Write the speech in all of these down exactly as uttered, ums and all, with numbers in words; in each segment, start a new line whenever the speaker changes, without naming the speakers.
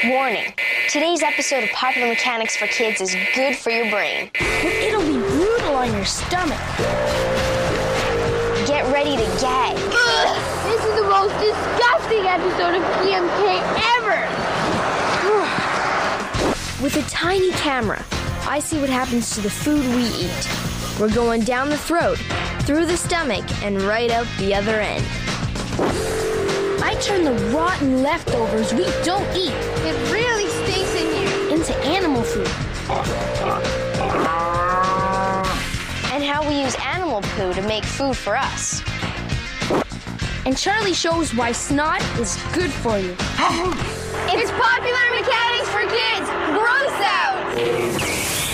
Warning, today's episode of Popular Mechanics for Kids is good for your brain.
But it'll be brutal on your stomach.
Get ready to gag.
Ugh, this is the most disgusting episode of P M K ever.
With a tiny camera, I see what happens to the food we eat. We're going down the throat, through the stomach, and right out the other end. I turn the rotten leftovers we don't eat.
It really stinks in here.
Into animal food.
And how we use animal poo to make food for us.
And Charlie shows why snot is good for you.
It's Popular Mechanics for Kids. Gross out.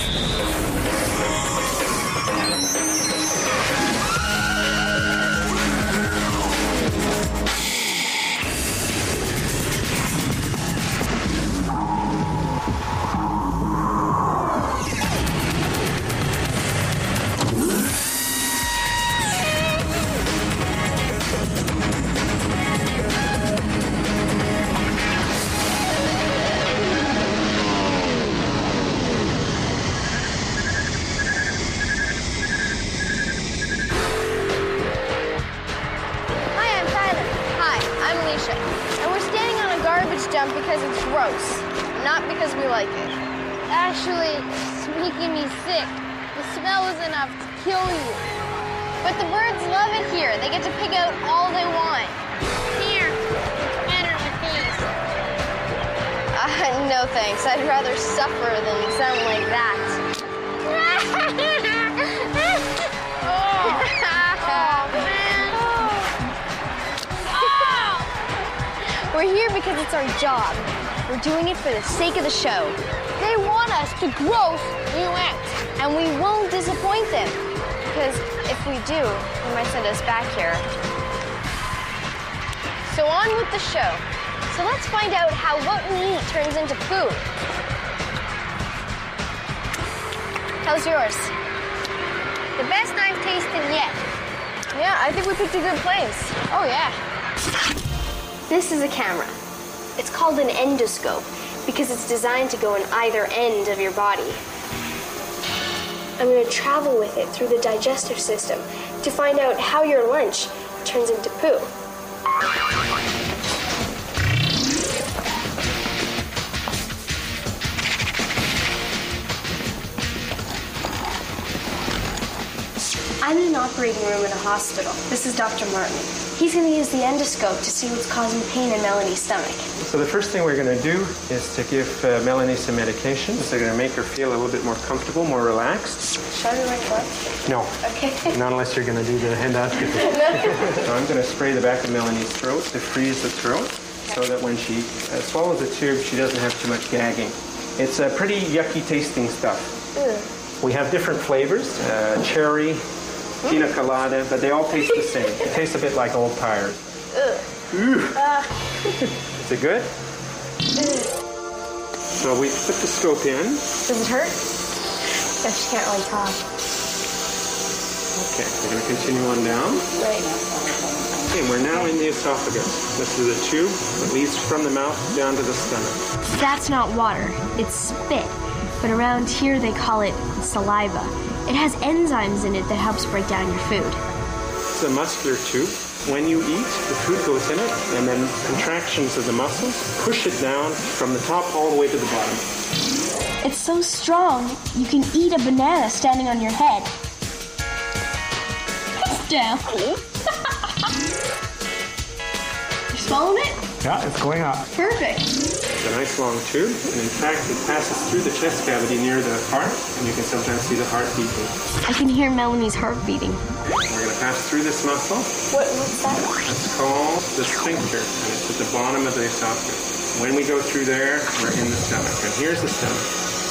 Because it's gross, not because we like it. Actually, it's making me sick. The smell is enough to kill you. But the birds love it here. They get to pick out all they want. Here, it's better with these. Uh, no thanks. I'd rather suffer than sound like that. oh. oh, man. Oh. We're here because it's our job. We're doing it for the sake of the show. They want us to gross you out. And we won't disappoint them. Because if we do, they might send us back here. So on with the show. So let's find out how what we eat turns into food. How's yours? The best I've tasted yet. Yeah, I think we picked a good place. Oh, yeah. This is a camera. It's called an endoscope because it's designed to go in either end of your body. I'm going to travel with it through the digestive system to find out how your lunch turns into poo. I'm in an operating room in a hospital. This is Doctor Martin. He's going to use the endoscope to see what's causing pain in Melanie's stomach.
So the first thing we're going to do is to give uh, Melanie some medications. They're going to make her feel a little bit more comfortable, more relaxed.
Should I do my club?
No.
Okay.
Not unless you're going to do the endoscopy. So I'm going to spray the back of Melanie's throat to freeze the throat so that when she uh, swallows the tube, she doesn't have too much gagging. It's a uh, pretty yucky tasting stuff. Ew. We have different flavors, uh, cherry, pina colada, but they all taste the same. It tastes a bit like old tires. Ugh. Uh. Is it good? Ugh. So we put the scope in.
Does it hurt? Yeah, she can't really talk.
Okay, we're going to continue on down.
Right.
Okay, we're now in the esophagus. This is a tube that leads from the mouth down to the stomach.
That's not water, it's spit. But around here they call it saliva. It has enzymes in it that helps break down your food.
It's a muscular tube. When you eat, the food goes in it, and then contractions of the muscles push it down from the top all the way to the bottom.
It's so strong, you can eat a banana standing on your head. It's down. You swallowing it?
Yeah, it's going up.
Perfect.
It's a nice long tube, and in fact, it passes through the chest cavity near the heart, and you can sometimes see the heart beating.
I can hear Melanie's heart beating.
We're going to pass through this muscle.
What, what's that?
It's called the sphincter, and it's at the bottom of the esophagus. When we go through there, we're in the stomach, and here's the stomach.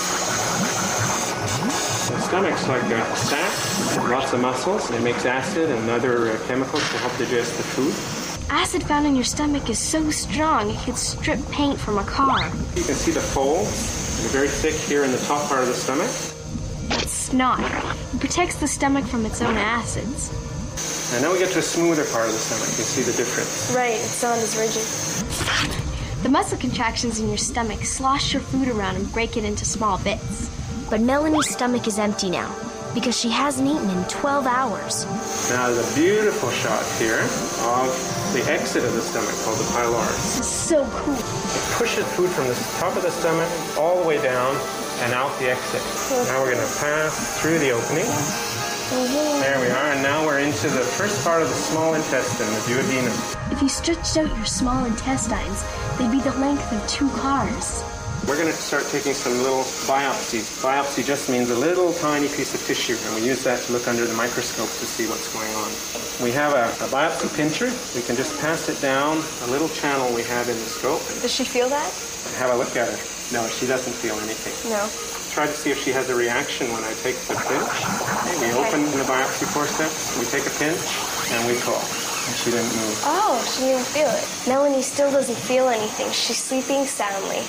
The stomach's like a sac, lots of muscles, and it makes acid and other uh, chemicals to help digest the food.
Acid found in your stomach is so strong it could strip paint from a car.
You can see the folds. They're very thick here in the top part of the stomach.
That's snot. It protects the stomach from its own acids.
And now we get to a smoother part of the stomach. You can see the difference.
Right, it's not as rigid.
The muscle contractions in your stomach slosh your food around and break it into small bits.
But Melanie's stomach is empty now because she hasn't eaten in twelve hours.
Now there's a beautiful shot here of the exit of the stomach called the pylorus.
This is so cool.
It pushes food from the top of the stomach all the way down and out the exit. Now we're going to pass through the opening. There we are, and now we're into the first part of the small intestine, the duodenum.
If you stretched out your small intestines, they'd be the length of two cars.
We're going to start taking some little biopsies. Biopsy just means a little tiny piece of tissue, and we use that to look under the microscope to see what's going on. We have a, a biopsy pincher. We can just pass it down a little channel we have in the scope.
Does she feel that?
Have a look at her. No, she doesn't feel anything.
No.
Try to see if she has a reaction when I take the pinch. Okay, we open the biopsy forceps, we take a pinch, and we pull. And she didn't move.
Oh, she didn't even feel it. Melanie still doesn't feel anything. She's sleeping soundly.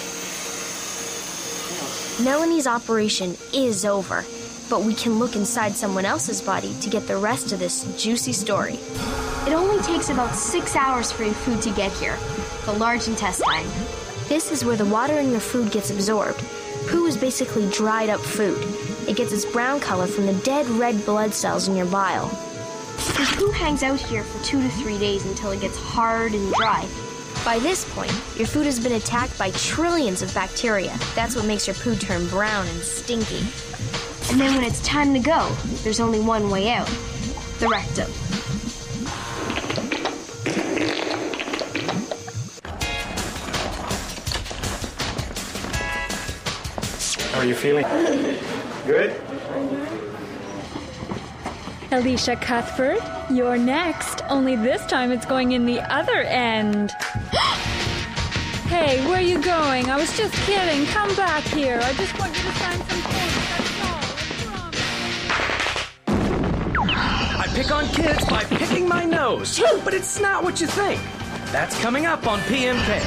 Melanie's operation is over, but we can look inside someone else's body to get the rest of this juicy story.
It only takes about six hours for your food to get here, the large intestine.
This is where the water in your food gets absorbed. Poo is basically dried up food. It gets its brown color from the dead red blood cells in your bile.
Your poo hangs out here for two to three days until it gets hard and dry.
By this point, your food has been attacked by trillions of bacteria. That's what makes your poo turn brown and stinky.
And then when it's time to go, there's only one way out, the rectum.
How are you feeling? Good?
Alicia Cuthbert, you're next, only this time it's going in the other end. Hey, where are you going? I was just kidding. Come back here. I just want you to sign some forms, that's all. I promise.
I pick on kids by picking my nose, but it's not what you think. That's coming up on P M K.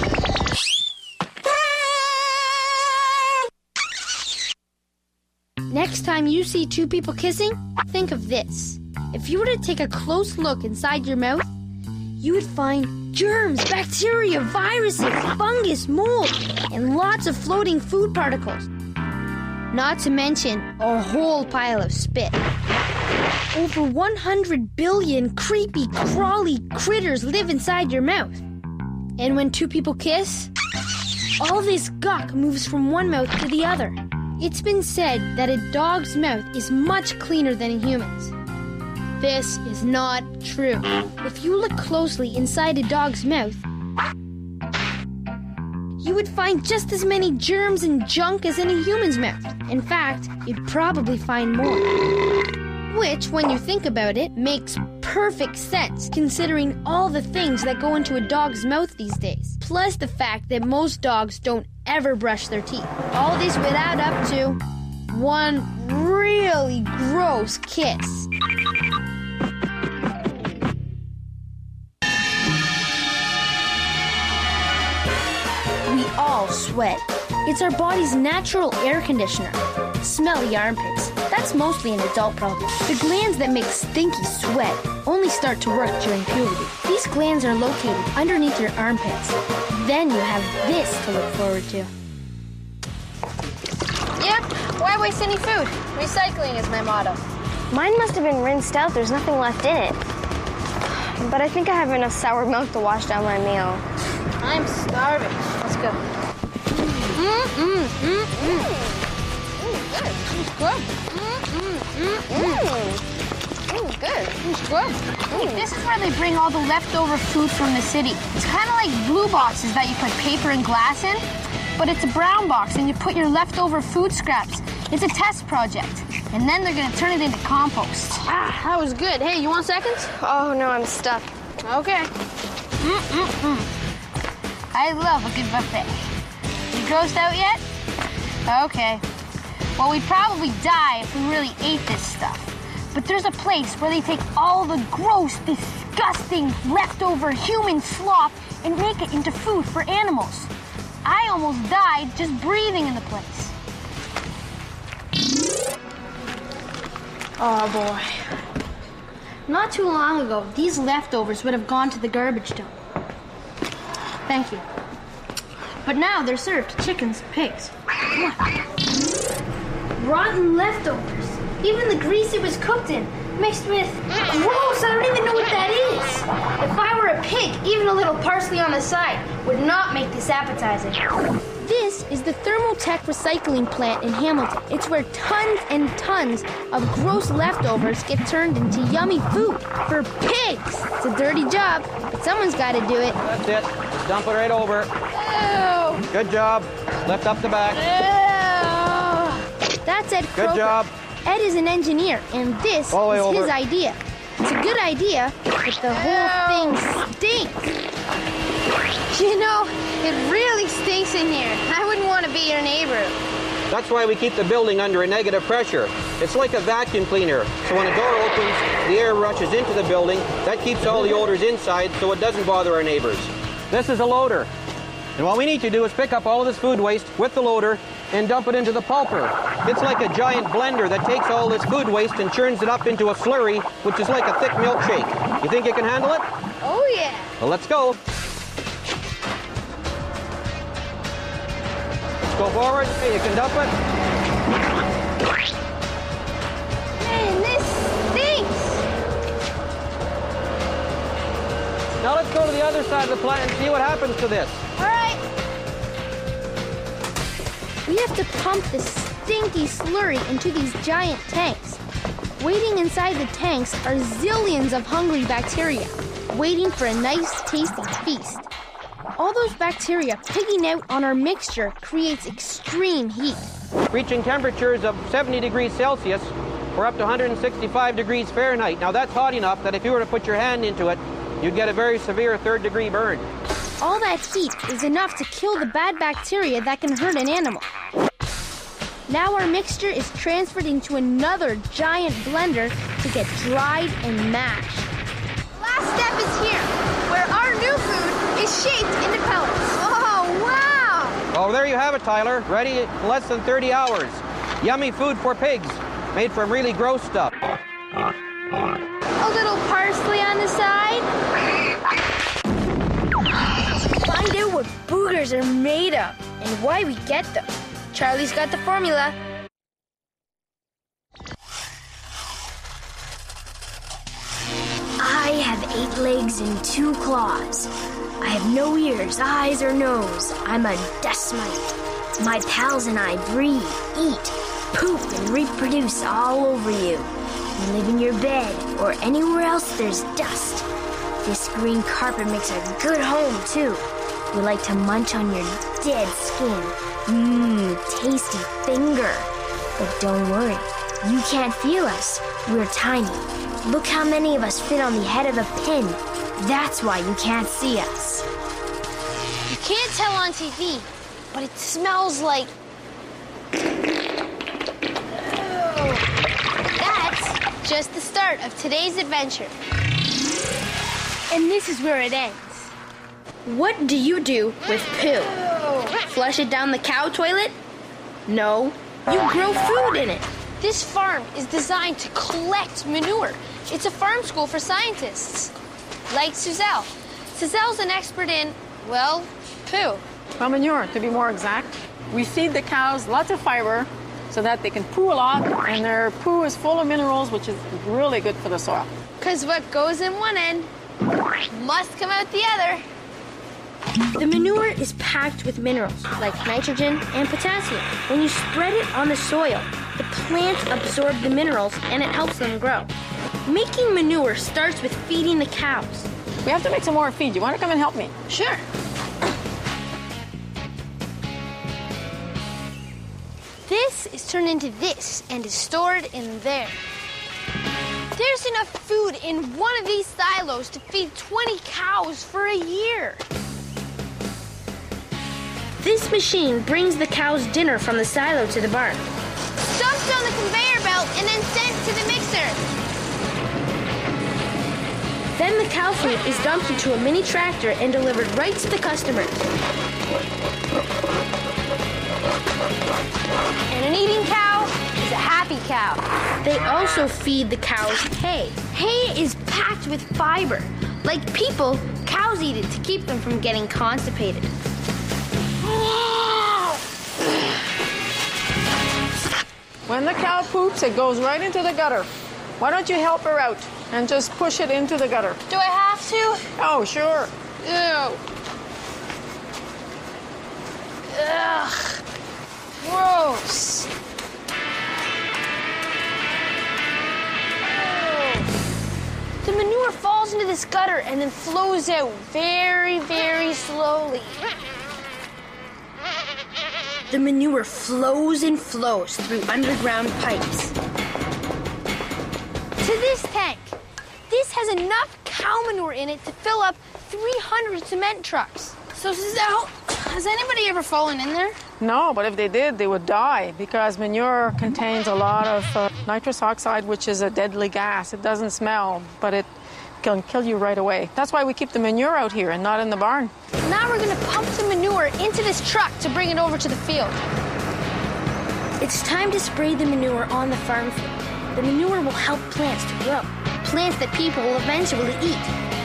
Next time you see two people kissing, think of this. If you were to take a close look inside your mouth, you would find germs, bacteria, viruses, fungus, mold, and lots of floating food particles. Not to mention a whole pile of spit. Over one hundred billion creepy, crawly critters live inside your mouth. And when two people kiss, all this gunk moves from one mouth to the other. It's been said that a dog's mouth is much cleaner than a human's. This is not true. If you look closely inside a dog's mouth, you would find just as many germs and junk as in a human's mouth. In fact, you'd probably find more. Which, when you think about it, makes perfect sense considering all the things that go into a dog's mouth these days. Plus the fact that most dogs don't ever brush their teeth. All this would add up to one really gross kiss. We all sweat. It's our body's natural air conditioner. Smelly armpits. That's mostly an adult problem. The glands that make stinky sweat only start to work during puberty. These glands are located underneath your armpits. Then you have this to look forward to.
Yeah, why waste any food? Recycling is my motto.
Mine must have been rinsed out. There's nothing left in it. But I think I have enough sour milk to wash down my meal.
I'm starving. Let's go.
Mm, mm, mm, mm.
Good. It's good. Mm, mm, mm, mm. Mm, good. It's good.
This is where they bring all the leftover food from the city. It's kind of like blue boxes that you put paper and glass in, but it's a brown box and you put your leftover food scraps. It's a test project. And then they're going to turn it into compost.
Ah, that was good. Hey, you want seconds?
Oh, no, I'm stuffed.
Okay.
Mm-mm-mm. I love a good buffet. You grossed out yet? Okay. Well, we'd probably die if we really ate this stuff. But there's a place where they take all the gross, disgusting, leftover human slop and make it into food for animals. I almost died just breathing in the place. Oh, boy. Not too long ago, these leftovers would have gone to the garbage dump. Thank you.
But now they're served to chickens and pigs. Come on.
Rotten leftovers. Even the grease it was cooked in, mixed with... Gross, I don't even know what that is. If I were a pig, even a little parsley on the side would not make this appetizing.
This is the Thermotech recycling plant in Hamilton. It's where tons and tons of gross leftovers get turned into yummy food for pigs. It's a dirty job, but someone's got to do it.
That's it. Dump it right over.
Ew.
Good job. Lift up the back.
Ew. That's Ed Croker.
Good job.
Ed is an engineer, and this
All the way
is
over.
his idea. It's a good idea, but the whole thing stinks.
You know, it really stinks in here. I wouldn't want to be your neighbor.
That's why we keep the building under a negative pressure. It's like a vacuum cleaner. So when a door opens, the air rushes into the building. That keeps all the odors inside so it doesn't bother our neighbors. This is a loader. And what we need to do is pick up all of this food waste with the loader and dump it into the pulper. It's like a giant blender that takes all this food waste and churns it up into a slurry, which is like a thick milkshake. You think you can handle it?
Oh, yeah.
Well, let's go. Go forward. Hey, you can dump it.
Man, this stinks.
Now let's go to the other side of the plant and see what happens to this.
All right.
We have to pump this stinky slurry into these giant tanks. Waiting inside the tanks are zillions of hungry bacteria, waiting for a nice, tasty feast. All those bacteria pigging out on our mixture creates extreme heat.
Reaching temperatures of seventy degrees Celsius or up to one hundred sixty-five degrees Fahrenheit. Now that's hot enough that if you were to put your hand into it, you'd get a very severe third degree burn.
All that heat is enough to kill the bad bacteria that can hurt an animal. Now our mixture is transferred into another giant blender to get dried and mashed.
Last step is here, where our new food is shaped into pellets. Oh, wow!
Oh, there you have it, Tyler. Ready in less than thirty hours. Yummy food for pigs, made from really gross stuff.
A little parsley on the side.
Find out what boogers are made of and why we get them. Charlie's got the formula.
I have eight legs and two claws. I have no ears, eyes, or nose. I'm a dust mite. My pals and I breathe, eat, poop, and reproduce all over you. You live in your bed or anywhere else there's dust. This green carpet makes a good home, too. We like to munch on your dead skin. Mmm, tasty finger. But don't worry, you can't feel us. We're tiny. Look how many of us fit on the head of a pin. That's why you can't see us.
You can't tell on T V, but it smells like... That's just the start of today's adventure.
And this is where it ends. What do you do with poo? Flush it down the cow toilet? No, you grow food in it.
This farm is designed to collect manure. It's a farm school for scientists, like Suzelle. Suzelle's an expert in, well, poo.
Well, manure, to be more exact. We feed the cows lots of fiber so that they can poo a lot, and their poo is full of minerals, which is really good for the soil.
Because what goes in one end must come out the other.
The manure is packed with minerals like nitrogen and potassium. When you spread it on the soil, the plants absorb the minerals and it helps them grow. Making manure starts with feeding the cows.
We have to make some more feed. You want to come and help me?
Sure. This is turned into this and is stored in there. There's enough food in one of these silos to feed twenty cows for a year.
This machine brings the cows dinner from the silo to the barn.
Dumped on the conveyor belt and then sent to the mixer.
Then the cow food is dumped into a mini tractor and delivered right to the customers.
And an eating cow is a happy cow.
They also feed the cows hay. Hay is packed with fiber. Like people, cows eat it to keep them from getting constipated.
when the cow poops, it goes right into the gutter. Why don't you help her out and just push it into the gutter?
Do I have to?
Oh, sure.
Ew. Ugh. Gross. The manure falls into this gutter and then flows out very, very slowly.
The manure flows and flows through underground pipes
To this tank. This has enough cow manure in it to fill up three hundred cement trucks. So, Suzelle, has anybody ever fallen in there?
No, but if they did, they would die because manure contains a lot of uh, nitrous oxide, which is a deadly gas. It doesn't smell, but it can kill you right away. That's why we keep the manure out here and not in the barn.
Now we're going to pump the manure into this truck to bring it over to the field.
It's time to spray the manure on the farm field. The manure will help plants to grow, plants that people will eventually eat.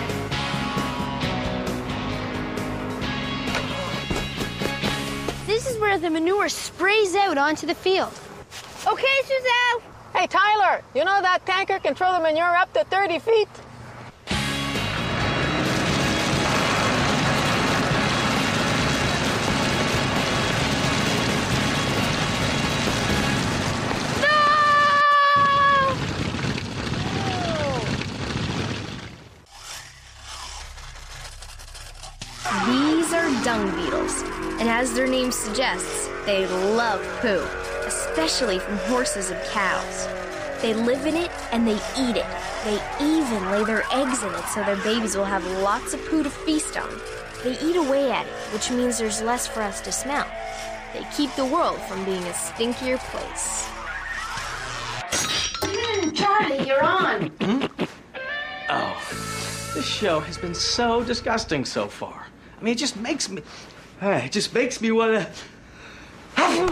This is where the manure sprays out onto the field. Okay, Suzelle.
Hey, Tyler, you know that tanker can throw the manure up to thirty feet?
These are dung beetles, and as their name suggests, they love poo, especially from horses and cows. They live in it and they eat it. They even lay their eggs in it so their babies will have lots of poo to feast on. They eat away at it, which means there's less for us to smell. They keep the world from being a stinkier place.
Mm, Charlie, you're on.
Hmm? Oh, this show has been so disgusting so far. I mean, it just makes me... It just makes me want to... Oh.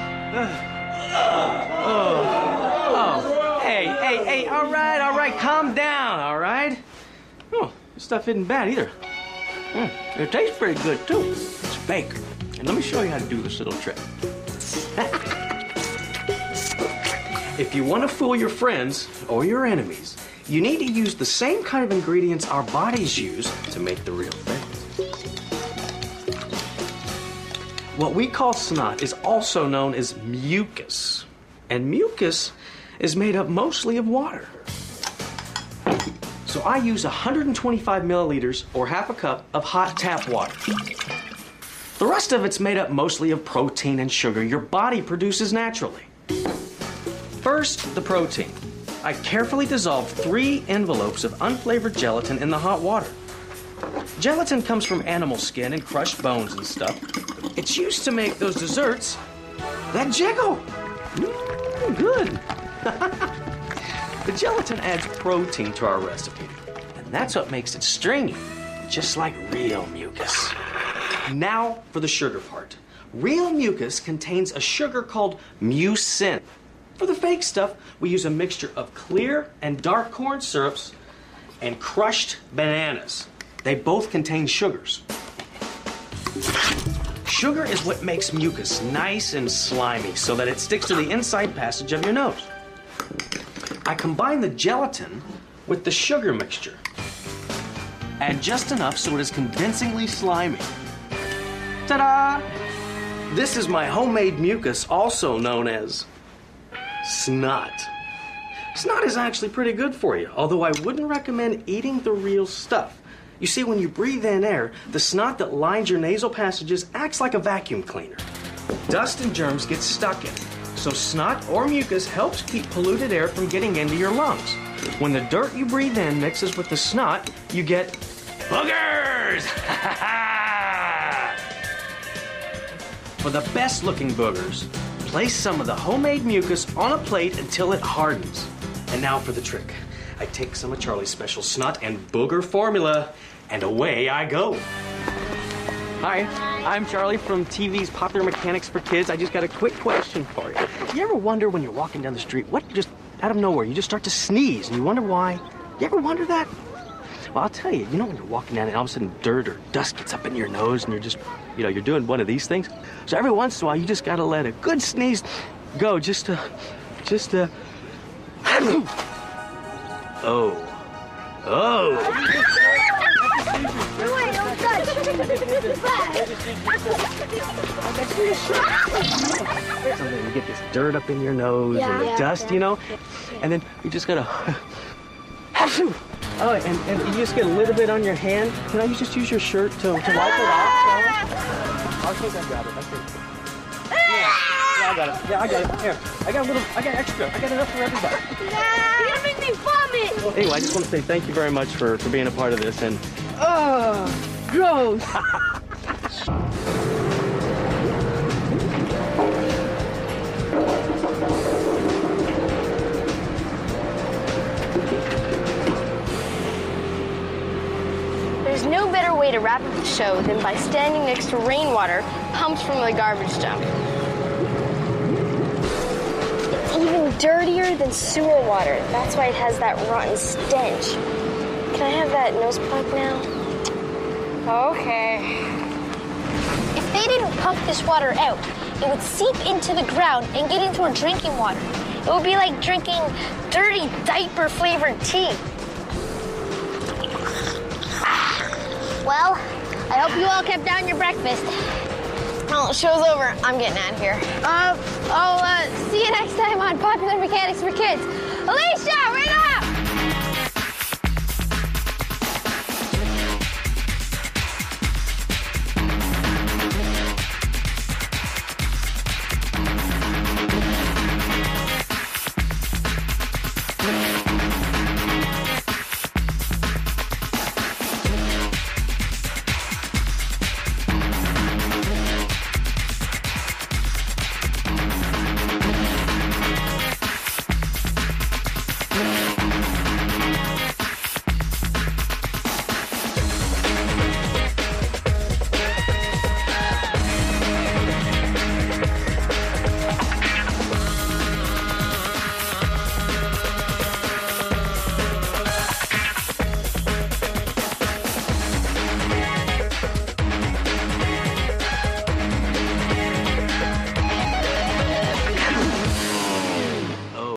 Oh. Hey, hey, hey, all right, all right, calm down, all right? Oh, this stuff isn't bad either. Mm, it tastes pretty good, too. It's fake. And let me show you how to do this little trick. If you want to fool your friends or your enemies, you need to use the same kind of ingredients our bodies use to make the real thing. What we call snot is also known as mucus. And mucus is made up mostly of water. So I use one hundred twenty-five milliliters or half a cup of hot tap water. The rest of it's made up mostly of protein and sugar your body produces naturally. First, the protein. I carefully dissolve three envelopes of unflavored gelatin in the hot water. Gelatin comes from animal skin and crushed bones and stuff. It's used to make those desserts that jiggle. Mm, good. The gelatin adds protein to our recipe, and that's what makes it stringy, just like real mucus. Now for the sugar part. Real mucus contains a sugar called mucin. For the fake stuff, we use a mixture of clear and dark corn syrups and crushed bananas. They both contain sugars. Sugar is what makes mucus nice and slimy so that it sticks to the inside passage of your nose. I combine the gelatin with the sugar mixture. Add just enough so it is convincingly slimy. Ta-da! This is my homemade mucus, also known as snot. Snot is actually pretty good for you, although I wouldn't recommend eating the real stuff. You see, when you breathe in air, the snot that lines your nasal passages acts like a vacuum cleaner. Dust and germs get stuck in it, so snot or mucus helps keep polluted air from getting into your lungs. When the dirt you breathe in mixes with the snot, you get boogers! For the best looking boogers, place some of the homemade mucus on a plate until it hardens. And now for the trick. I take some of Charlie's special snot and booger formula, and away I go. Hi, I'm Charlie from T V's Popular Mechanics for Kids. I just got a quick question for you. You ever wonder when you're walking down the street, what just out of nowhere, you just start to sneeze, and you wonder why? You ever wonder that? Well, I'll tell you, you know when you're walking down and all of a sudden dirt or dust gets up in your nose, and you're just, you know, you're doing one of these things? So every once in a while, you just gotta let a good sneeze go just to just, uh... oh. Oh! So then you get this dirt up in your nose
Yeah.
and the
Yeah,
dust,
yeah.
you know? And then you just gotta... Oh, and, and you just get a little bit on your hand. Can I just use your shirt to, to wipe it off? I think I got it. I think. Yeah, yeah, I got it. Yeah, I got it. Here, I got a little. I got extra. I got enough for everybody.
You're gonna make me vomit!
Well, anyway, I just want to say thank you very much for, for being a part of this. And
Oh, gross.
There's no better way to wrap up the show than by standing next to rainwater pumped from the garbage dump. It's even dirtier than sewer water. That's why it has that rotten stench. Can I have that nose plug now? Okay. If they didn't pump this water out, it would seep into the ground and get into our drinking water. It would be like drinking dirty diaper-flavored tea. Well, I hope you all kept down your breakfast. Well, show's over. I'm getting out of here. Uh, I'll uh, see you next time on Popular Mechanics for Kids. Alicia, right on!